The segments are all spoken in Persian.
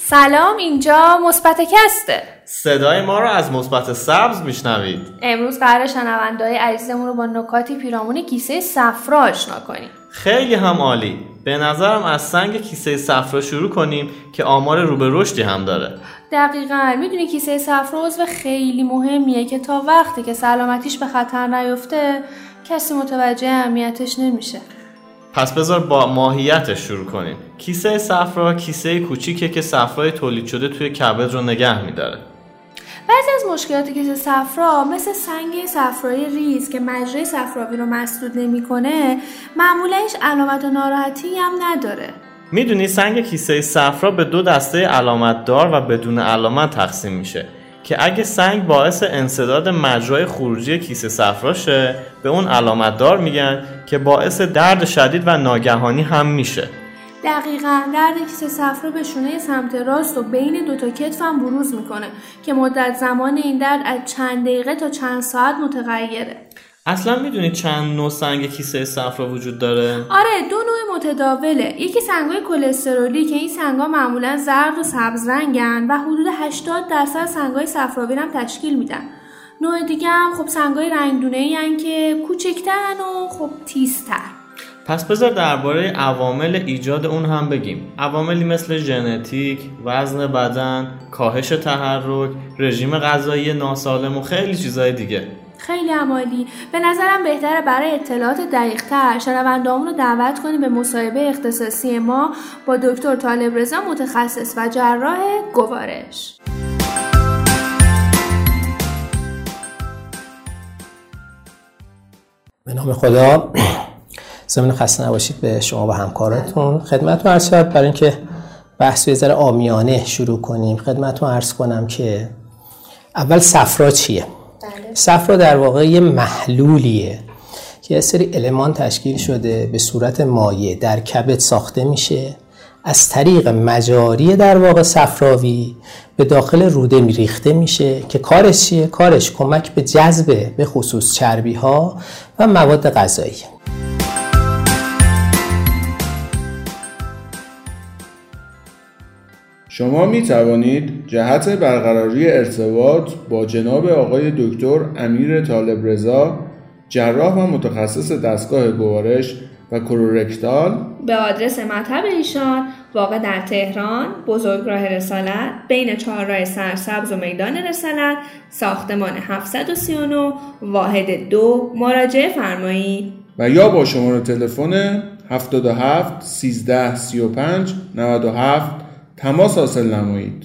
سلام، اینجا مثبت کسته. صدای ما رو از مثبت سبز میشنوید. امروز قراره شنونده‌های عزیزمون رو با نکاتی پیرامون کیسه صفرا آشنا کنیم. خیلی هم عالی. به نظرم از سنگ کیسه صفرا شروع کنیم که آمار رو به رشدی هم داره. دقیقاً. میدونی کیسه صفرا عضو خیلی مهمیه که تا وقتی که سلامتیش به خطر نیفته کسی متوجه اهمیتش نمیشه. پس بذار با ماهیتش شروع کنیم. کیسه صفرا کیسه کوچیکه که صفرای تولید شده توی کبد رو نگه میداره. بعضی از مشکلات کیسه صفرا مثل سنگ صفرایی ریز که مجرای صفراوی رو مسدود نمی‌کنه، معمولا هیچ علامت ناراحتی هم نداره. میدونی سنگ کیسه صفرا به دو دسته علامت دار و بدون علامت تقسیم میشه که اگه سنگ باعث انسداد مجرای خروجی کیسه صفرا شه به اون علامت دار میگن که باعث درد شدید و ناگهانی هم میشه. دقیقاً. درد کیسه صفرا به شونه سمت راست و بین دوتا کتف هم بروز میکنه که مدت زمان این درد از چند دقیقه تا چند ساعت متغیره. اصلا میدونی چند نوع سنگ کیسه صفرا وجود داره؟ آره، دو نوع متداوله. یکی سنگای کلسترولی که این سنگا معمولا زرد و سبز رنگن و حدود 80% سنگای صفراوی هم تشکیل میدن. نوع دیگه هم خب سنگای رنگدونه‌ای ان که کوچکترن و خب تیزتر. پس بذار درباره عوامل ایجاد اون هم بگیم. عواملی مثل ژنتیک، وزن بدن، کاهش تحرک، رژیم غذایی ناسالم و خیلی چیزای دیگه. خیلی عالی. به نظرم بهتره برای اطلاعات دقیق‌تر شنوندهامون رو دعوت کنیم به مصاحبه اختصاصی ما با دکتر طالبرضا، متخصص و جراح گوارش. به نام خدا. ضمن خسته نباشید به شما و همکاراتون. خدمتتون عرض شد برای اینکه بحث یه ذره عامیانه شروع کنیم. خدمتتون عرض کنم که اول صفرا چیه؟ صفرا در واقع یه محلولیه که یه سری المان تشکیل شده به صورت مایع در کبد ساخته میشه، از طریق مجاری در واقع صفراوی به داخل روده ریخته میشه که کارش چیه؟ کارش کمک به جذب به خصوص چربی ها و مواد غذایی. شما می توانید جهت برقراری ارتباط با جناب آقای دکتر امیر طالبرضا، جراح و متخصص دستگاه گوارش و کلورکتال به آدرس مطب ایشان واقع در تهران، بزرگراه رسالت، بین چهارراه سرسبز و میدان رسالت، ساختمان 739 واحد 2 مراجعه فرمایید و یا با شماره تلفن 77 13 35 97 تماس حاصل نمایید.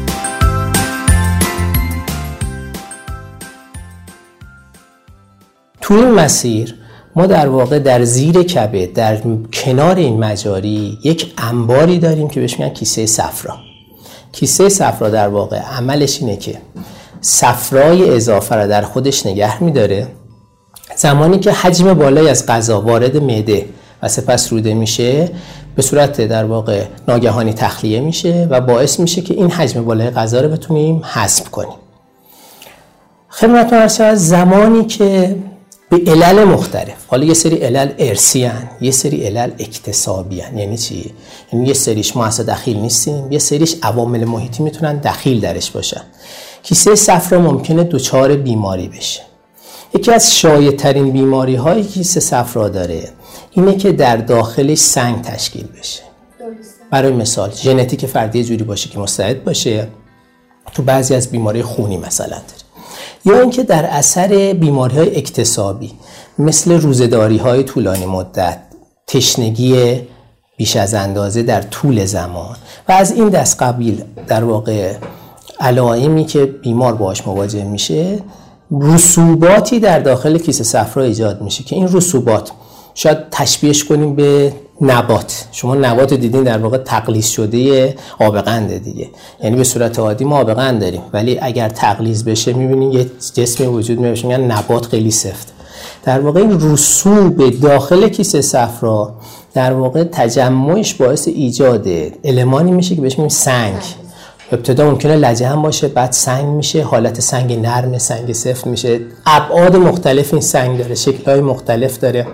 تو این مسیر ما در واقع در زیر کبد، در کنار این مجاری یک انباری داریم که بهش میگن کیسه صفرا. کیسه صفرا در واقع عملش اینه که صفرای اضافه را در خودش نگه میداره. زمانی که حجم بالایی از غذا وارد معده و سپس روده میشه به صورت در واقع ناگهانی تخلیه میشه و باعث میشه که این حجم بالای غذا رو بتونیم هضم کنیم. خدمتتون عرض شود زمانی که به علل مختلف، حالا یه سری علل ارثی ان، یه سری علل اکتسابی ان. یعنی چی؟ یعنی یه سریش ما اصلا دخیل نیستیم، یه سریش عوامل محیطی میتونن دخیل درش باشن. کیسه صفرا ممکنه دچار بیماری بشه. یکی از شایع‌ترین بیماری‌هایی که کیسه صفرا داره اینه که در داخلش سنگ تشکیل بشه. برای مثال ژنتیک فردی جوری باشه که مستعد باشه تو بعضی از بیماری خونی مثلا داره، یا اینکه در اثر بیماری‌های اکتسابی مثل روزه‌داری‌های طولانی مدت، تشنگی بیش از اندازه در طول زمان و از این دست قبیل در واقع علائمی که بیمار باهاش مواجه میشه، رسوباتی در داخل کیسه صفرا ایجاد میشه که این رسوبات شاید تشبیهش کنیم به نبات. شما نبات دیدین در واقع تقلیص شده آب قند دیگه، یعنی به صورت عادی ما آب قند داریم ولی اگر تقلیص بشه میبینین یه جسمی وجود میشه میگن نبات خیلی سفت. در واقع این رسوب داخل کیسه صفرا در واقع تجمعش باعث ایجاد المانی میشه که بهش میگیم سنگ. ابتدا ممکنه لجه هم باشه، بعد سنگ میشه، حالت سنگ نرم، سنگ سفت میشه. ابعاد مختلف این سنگ داره، شکل‌های مختلف داره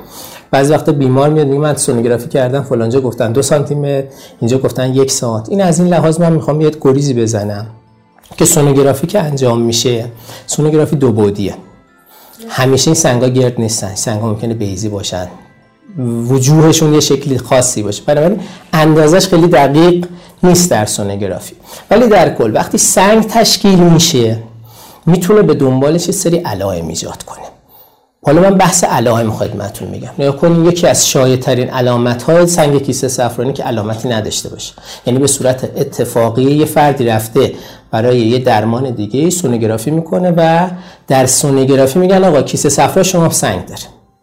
بعضی وقتا بیمار میاد میگه من سونوگرافی کردم فلانجا گفتن 2 سانتی متر، اینجا گفتن 1 سانت. این از این لحاظ من میخوام یه گریزی بزنم که سونوگرافی که انجام میشه سونوگرافی 2 بعدیه. همیشه این سنگا گرد نیستن، سنگا ممکنه بیضی باشن، وجوهشون یه شکلی خاصی باشه، بنابراین اندازش خیلی دقیق نیست در سونوگرافی. ولی در کل وقتی سنگ تشکیل میشه میتونه به دنبالش یه سری علائم ایجاد کنه. حالا من بحث علائم خدمتتون میگم. نگاه کنین یکی از شایع‌ترین علامت‌های سنگ کیسه صفرا که علامتی نداشته باشه، یعنی به صورت اتفاقی یه فردی رفته برای یه درمان دیگه سونوگرافی میکنه و در سونوگرافی میگن آقا کیسه صفرا شما سنگ داره.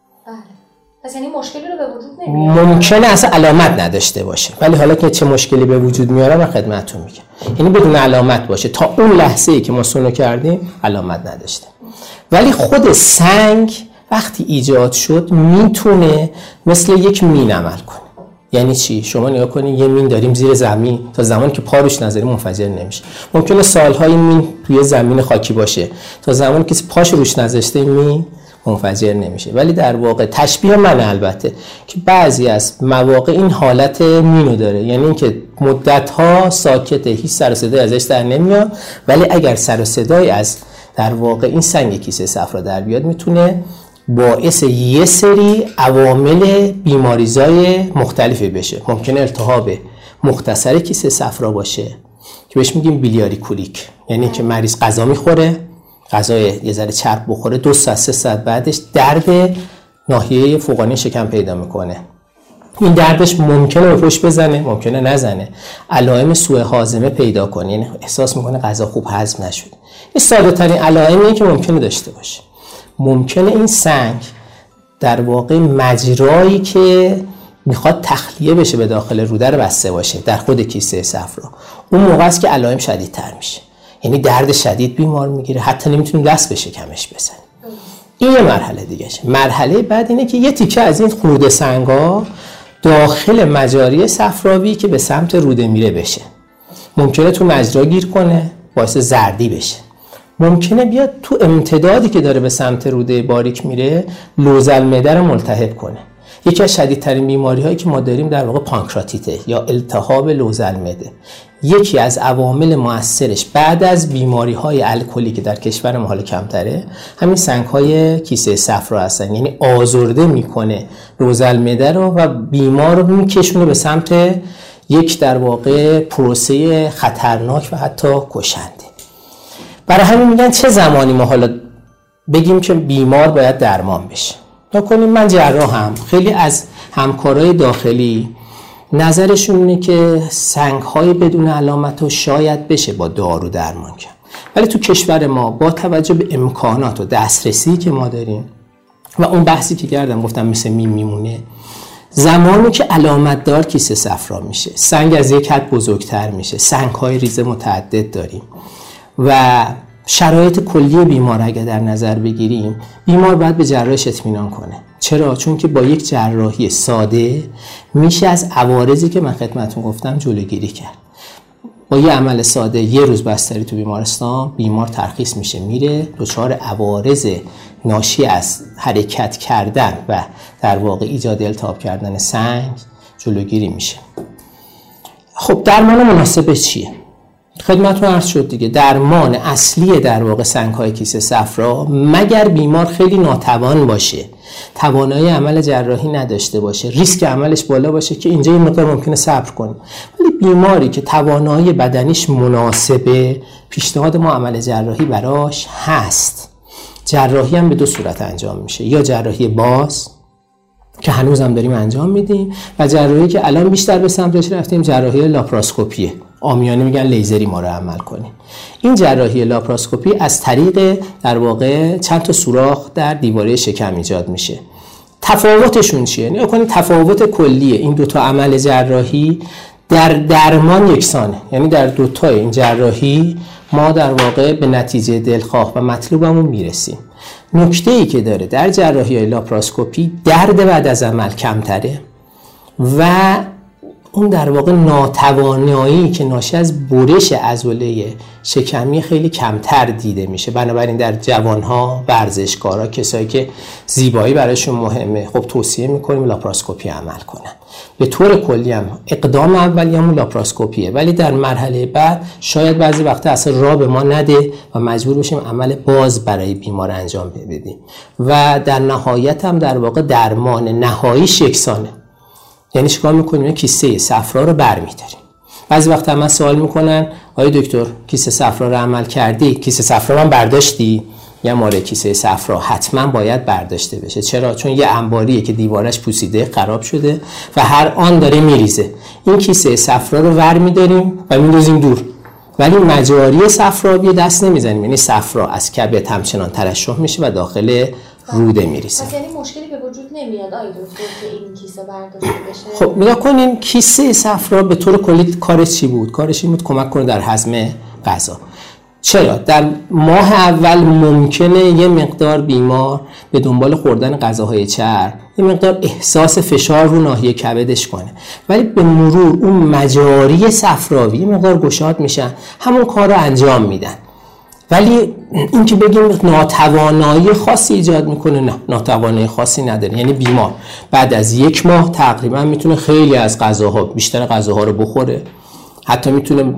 پس یعنی مشکلی رو به وجود نمیاره. ممکنه اصلا علامت نداشته باشه، ولی حالا که چه مشکلی به وجود میاره من خدمتتون میگم. یعنی بدون علامت باشه، تا اون لحظه‌ای که ما سونو کردیم علامت نداشته. ولی خود سنگ وقتی ایجاد شد میتونه مثل یک مین عمل کنه. یعنی چی؟ شما نگاه کنید یه مین داریم زیر زمین، تا زمانی که پا روش نذاریم منفجر نمیشه. ممکنه سالهای مین توی زمین خاکی باشه، تا زمانی که پاش روش نذاشته مین منفجر نمیشه. ولی در واقع تشبیه من البته که بعضی از مواقع این حالت مینو داره، یعنی اینکه مدت‌ها ساکته، هیچ سر و صدایی ازش در نمیاد، ولی اگر سر و صدایی از در واقع این سنگ کیسه صفرا در بیاد میتونه باعث یه سری عوامل بیماریزای مختلفی بشه. ممکنه التهاب مختصر کیسه صفرا باشه که بهش میگیم بیلیاری کولیک، یعنی که مریض غذا میخوره، غذای یه ذره چرب بخوره، 2 ساعت 3 ساعت بعدش درد ناحیه فوقانی شکم پیدا میکنه. این دردش ممکنه به پشت بزنه، ممکنه نزنه، علائم سوء هاضمه پیدا کنه، یعنی احساس میکنه غذا خوب هضم نشد. این ساده ترین علائمیه که ممکنه داشته باشه. ممکنه این سنگ در واقع مجرایی که میخواد تخلیه بشه به داخل روده رو بسته باشه در خود کیسه صفرا. اون موقع است که علائم شدیدتر میشه، یعنی درد شدید بیمار میگیره، حتی نمیتونیم دست به شکمش بزنیم. این یه مرحله دیگه شه. مرحله بعد اینه که یه تیکه از این خورده سنگا داخل مجاری صفراوی که به سمت روده میره بشه. ممکنه تو مجرا گیر کنه، باعث زردی بشه. ممکنه بیاد تو امتدادی که داره به سمت روده باریک میره لوز المعده رو ملتهب کنه. یکی از شدیدترین بیماری هایی که ما داریم در واقع پانکراتیته یا التهاب لوز المعده. یکی از عوامل مؤثرش بعد از بیماری های الکلی که در کشور ما حالا کمتره همین سنگ های کیسه صفرا هستن، یعنی آزرده میکنه لوز المعده رو و بیمار رو میکشونه به سمت یک در واقع پروسه خطرناک و حتی کشنده. برای همین میگن چه زمانی ما حالا بگیم که بیمار باید درمان بشه. نکنیم من جراحم، خیلی از همکارای داخلی نظرشون اینه که سنگ‌های بدون علامت رو شاید بشه با دارو درمان کرد، ولی تو کشور ما با توجه به امکانات و دسترسی که ما داریم و اون بحثی که کردم گفتم مثل میمونه، زمانی که علامت دار کیسه صفرا میشه، سنگ از یک حد بزرگتر میشه، سنگ‌های ریز متعدد داریم و شرایط کلی بیمار اگر در نظر بگیریم، بیمار باید به جراحش اطمینان کنه. چرا؟ چون که با یک جراحی ساده میشه از عوارضی که من خدمتتون گفتم جلوگیری کرد. با یه عمل ساده یه روز بستری تو بیمارستان، بیمار ترخیص میشه میره، دچار عوارض ناشی از حرکت کردن و در واقع ایجاد التهاب کردن سنگ جلوگیری میشه. خب درمان مناسب چیه؟ خدمتتون عرض شد دیگه، درمان اصلی در واقع سنگ‌های کیسه صفرا مگر بیمار خیلی ناتوان باشه، توانایی عمل جراحی نداشته باشه، ریسک عملش بالا باشه که اینجا این مقدار ممکنه صبر کنیم، ولی بیماری که توانایی بدنیش مناسبه، پیشنهاد ما عمل جراحی براش هست. جراحی هم به 2 صورت انجام میشه، یا جراحی باز که هنوز هم داریم انجام میدیم و جراحی که الان بیشتر به سمتش رفتیم جراحی لاپاراسکوپیه، عامیانه میگن لیزری ما رو عمل کنیم. این جراحی لاپاراسکوپی از طریق در واقع چند تا سوراخ در دیواره شکم ایجاد میشه. تفاوتشون چیه؟ نگاه کنید تفاوت کلیه این 2 تا عمل جراحی در درمان یکسانه، یعنی در 2 تا این جراحی ما در واقع به نتیجه دلخواه و مطلوبمون میرسیم. نکته‌ای که داره در جراحی لاپاراسکوپی درد بعد از عمل کمتره و اون در واقع ناتوانایی که ناشی از برش عضله شکمی خیلی کمتر دیده میشه. بنابراین در جوانها، ورزشکارا، کسایی که زیبایی براشون مهمه، خب توصیه میکنیم لاپاراسکوپی عمل کنن. به طور کلی هم اقدام اولیه‌مون لاپاراسکوپیه، ولی در مرحله بعد شاید بعضی وقتا اصلا راه به ما نده و مجبور بشیم عمل باز برای بیمار انجام بدیم و در نهایت هم در واقع درمان نهاییش یکسانه. یعنی چیکار میکنیم؟ کیسه صفرا رو برمی‌داریم. بعضی وقتا من سوال میکنن آیا دکتر کیسه صفرا رو عمل کردی؟ کیسه صفرا من برداشتی؟ یا ماره کیسه صفرا حتما باید برداشته بشه. چرا؟ چون یه انباریه که دیوارش پوسیده، خراب شده و هر آن داره میریزه. این کیسه صفرا رو ور می‌داریم و می‌ندازیم دور. ولی مجاری صفراوی دست نمیزنیم، یعنی صفرا از کبد همچنان ترشح میشه و داخل روده میریزه. پس یعنی مشکلی به وجود نمیاد آقای دکتر که این کیسه برداشته بشه؟ خب نگاه کنیم کیسه صفرا به طور کلی کارش چی بود؟ کارش این بود کمک کنه در هضم غذا. چرا؟ در ماه اول ممکنه یه مقدار بیمار به دنبال خوردن غذاهای چرب یه مقدار احساس فشار رو ناحیه کبدش کنه، ولی به مرور اون مجاری صفراوی یه مقدار گشاد میشن، همون کار رو انجام میدن. ولی این که بگیم ناتوانایی خاصی ایجاد میکنه، نه، ناتوانایی خاصی نداره. یعنی بیمار بعد از 1 ماه تقریبا میتونه خیلی از غذاها، بیشتر غذاها رو بخوره، حتی میتونه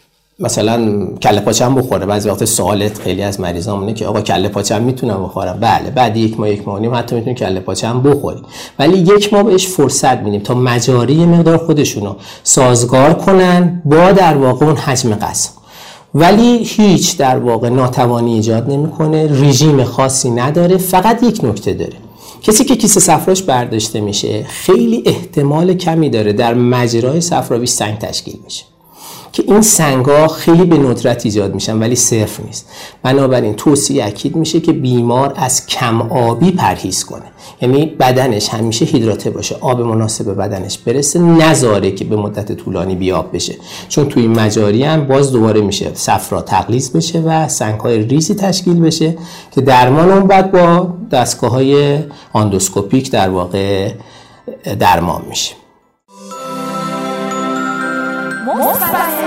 مثلا کله پاچه هم بخوره. بعضی وقت سوالت خیلی از مریضامونه که آقا کله پاچه هم میتونم بخورم. بله، بعد 1 ماه 1 ماه و نیم حتی میتونی کله پاچه هم بخوری، ولی 1 ماه بهش فرصت میدیم تا مجاری مقدار خودشونو سازگار کنن با در واقع اون حجم غذا. ولی هیچ در واقع ناتوانی ایجاد نمیکنه، رژیم خاصی نداره. فقط یک نکته داره، کسی که کیسه صفراش برداشته میشه خیلی احتمال کمی داره در مجرای صفراوی سنگ تشکیل میشه که این سنگ‌ها خیلی به ندرت ایجاد میشن ولی صفر نیست. بنابراین توصیه اکید میشه که بیمار از کم آبی پرهیز کنه، یعنی بدنش همیشه هیدراته باشه، آب مناسب به بدنش برسه، نذاره که به مدت طولانی بیاب بشه، چون توی این مجاری هم باز دوباره میشه صفرا تغلیظ بشه و سنگ‌های ریزی تشکیل بشه که درمان اون بعد با دستگاه‌های اندوسکوپیک در واقع درمان میشه.